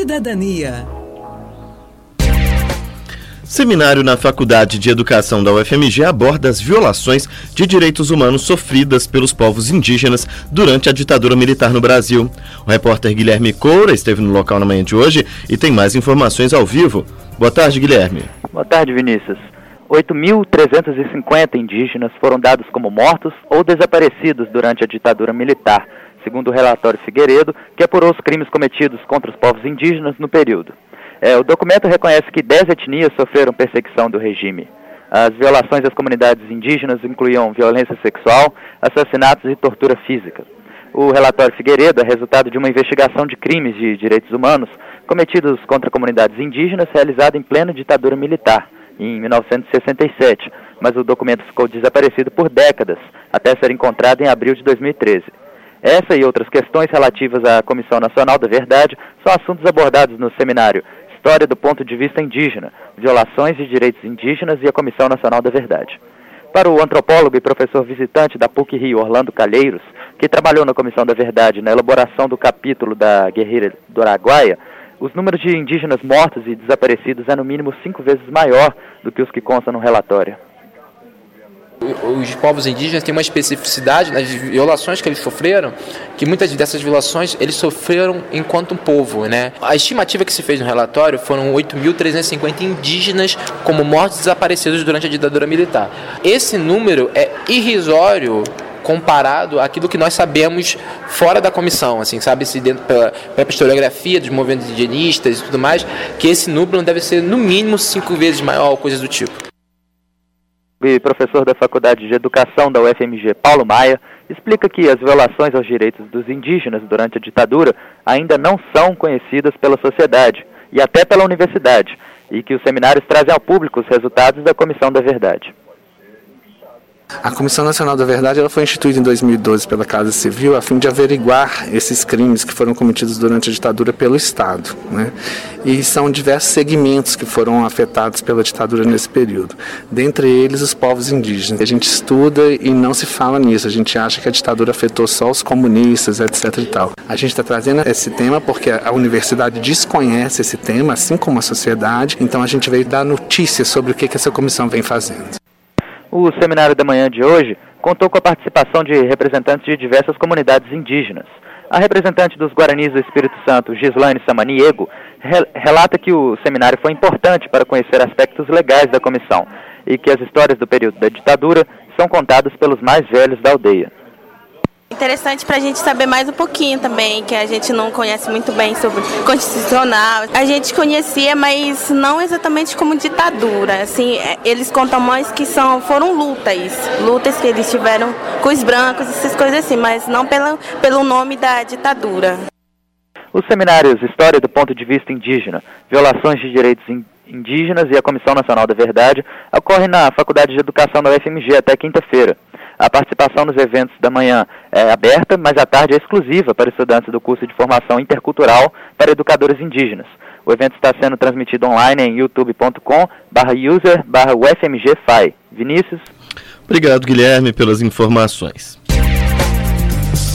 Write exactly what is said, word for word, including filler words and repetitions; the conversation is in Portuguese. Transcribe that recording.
Cidadania. Seminário na Faculdade de Educação da U F M G aborda as violações de direitos humanos sofridas pelos povos indígenas durante a ditadura militar no Brasil. O repórter Guilherme Coura esteve no local na manhã de hoje e tem mais informações ao vivo. Boa tarde, Guilherme. Boa tarde, Vinícius. oito mil trezentos e cinquenta indígenas foram dados como mortos ou desaparecidos durante a ditadura militar, segundo o relatório Figueiredo, que apurou os crimes cometidos contra os povos indígenas no período. É, o documento reconhece que dez etnias sofreram perseguição do regime. As violações às comunidades indígenas incluíam violência sexual, assassinatos e tortura física. O relatório Figueiredo é resultado de uma investigação de crimes de direitos humanos cometidos contra comunidades indígenas realizada em plena ditadura militar, em mil novecentos e sessenta e sete, mas o documento ficou desaparecido por décadas, até ser encontrado em abril de dois mil e treze. Essa e outras questões relativas à Comissão Nacional da Verdade são assuntos abordados no seminário História do Ponto de Vista Indígena, Violações de Direitos Indígenas e a Comissão Nacional da Verdade. Para o antropólogo e professor visitante da PUC-Rio, Orlando Calheiros, que trabalhou na Comissão da Verdade na elaboração do capítulo da Guerrilha do Araguaia, os números de indígenas mortos e desaparecidos é no mínimo cinco vezes maior do que os que constam no relatório. Os povos indígenas têm uma especificidade nas violações que eles sofreram, que muitas dessas violações eles sofreram enquanto um povo, né? A estimativa que se fez no relatório foram oito mil trezentos e cinquenta indígenas como mortos e desaparecidos durante a ditadura militar. Esse número é irrisório comparado àquilo que nós sabemos fora da comissão, assim, sabe-se dentro pela, pela historiografia dos movimentos indigenistas e tudo mais, que esse número deve ser no mínimo cinco vezes maior ou coisas do tipo. O professor da Faculdade de Educação da U F M G, Paulo Maia, explica que as violações aos direitos dos indígenas durante a ditadura ainda não são conhecidas pela sociedade e até pela universidade, e que os seminários trazem ao público os resultados da Comissão da Verdade. A Comissão Nacional da Verdade ela foi instituída em dois mil e doze pela Casa Civil a fim de averiguar esses crimes que foram cometidos durante a ditadura pelo Estado, né? E são diversos segmentos que foram afetados pela ditadura nesse período. Dentre eles, os povos indígenas. A gente estuda e não se fala nisso. A gente acha que a ditadura afetou só os comunistas, etc e tal. A gente está trazendo esse tema porque a universidade desconhece esse tema, assim como a sociedade. Então a gente veio dar notícias sobre o que, que essa comissão vem fazendo. O seminário da manhã de hoje contou com a participação de representantes de diversas comunidades indígenas. A representante dos Guaranis do Espírito Santo, Gislaine Samaniego, re- relata que o seminário foi importante para conhecer aspectos legais da comissão e que as histórias do período da ditadura são contadas pelos mais velhos da aldeia. Interessante para a gente saber mais um pouquinho também, que a gente não conhece muito bem sobre constitucional. A gente conhecia, mas não exatamente como ditadura. Assim, eles contam mais que são, foram lutas, lutas que eles tiveram com os brancos, essas coisas assim, mas não pelo, pelo nome da ditadura. Os seminários História do Ponto de Vista Indígena, Violações de Direitos Indígenas e a Comissão Nacional da Verdade ocorrem na Faculdade de Educação da U F M G até quinta-feira. A participação nos eventos da manhã é aberta, mas à tarde é exclusiva para estudantes do curso de formação intercultural para educadores indígenas. O evento está sendo transmitido online em youtube ponto com barra user barra U F M G F A I. Vinícius? Obrigado, Guilherme, pelas informações.